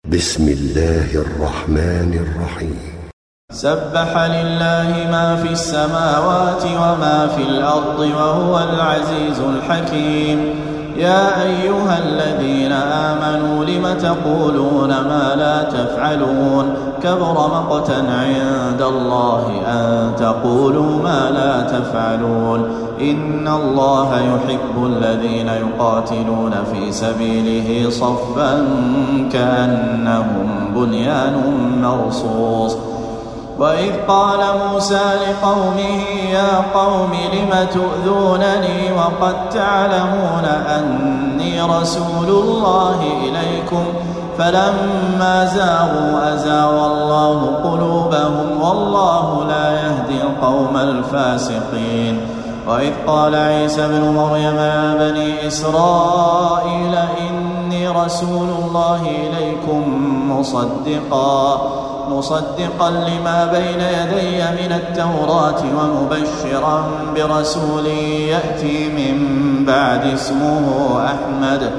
بسم الله الرحمن الرحيم. سبح لله ما في السماوات وما في الأرض وهو العزيز الحكيم. يا أيها الذين آمنوا لم تقولون ما لا تفعلون؟ كبر مقتا عند الله أن تقولوا ما لا تفعلون. إن الله يحب الذين يقاتلون في سبيله صفا كأنهم بنيان مرصوص. وإذ قال موسى لقومه يا قوم لم تؤذونني وقد تعلمون أني رسول الله إليكم فلما زاغوا أزاغ الله قلوبهم والله لا يهدي القوم الفاسقين. وإذ قال عيسى بن مريم يا بني إسرائيل إني رسول الله إليكم مصدقا لما بين يدي من التوراة ومبشرا برسول يأتي من بعد اسمه أحمد.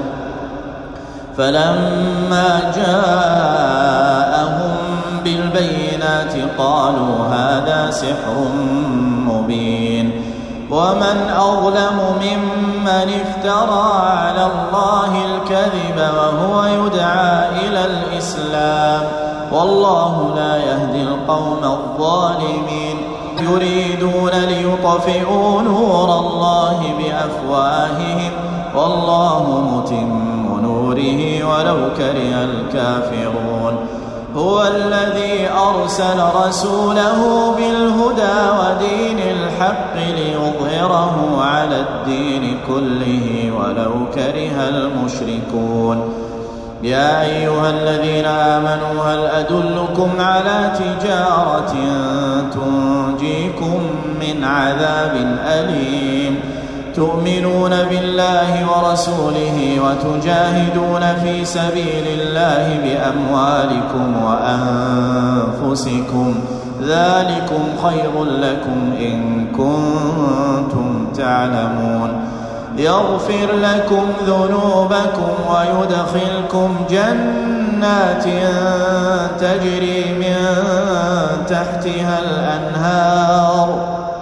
فلما جاءهم بالبينات قالوا هذا سحر مبين. ومن أظلم ممن افترى على الله الكذب وهو يدعى إلى الإسلام والله لا يهدي القوم الظالمين. يريدون ليطفئوا نور الله بأفواههم والله متم نوره ولو كره الكافرون. هو الذي أرسل رسوله بالهدى ودين الحق ليظهره على الدين كله ولو كره المشركون. يا أيها الذين آمنوا هل أدلكم على تجارة تنجيكم من عذاب أليم؟ تؤمنون بالله ورسوله وتجاهدون في سبيل الله بأموالكم وأنفسكم ذلكم خير لكم إن كنتم تعلمون. يغفر لكم ذنوبكم ويدخلكم جنات تجري من تحتها الأنهار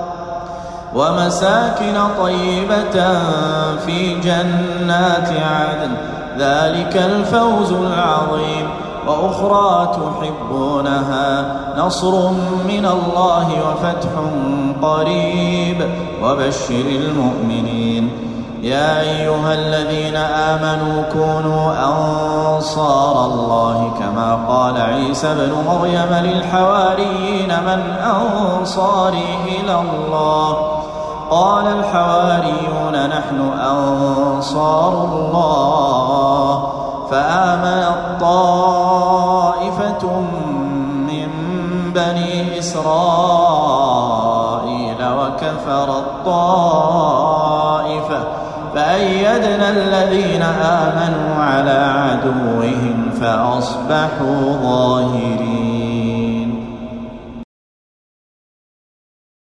ومساكن طيبة في جنات عدن ذلك الفوز العظيم. وأخرى تحبونها نصر من الله وفتح قريب وبشر المؤمنين. يا أيها الذين آمنوا كونوا أنصار الله كما قال عيسى بن مريم للحواريين من أنصاري إلى الله؟ قال الحواريون نحن أنصار الله. فآمنت طائفة من بني إسرائيل وكفرت طائفة فأيدنا الذين آمنوا على عدوهم فأصبحوا ظاهرين.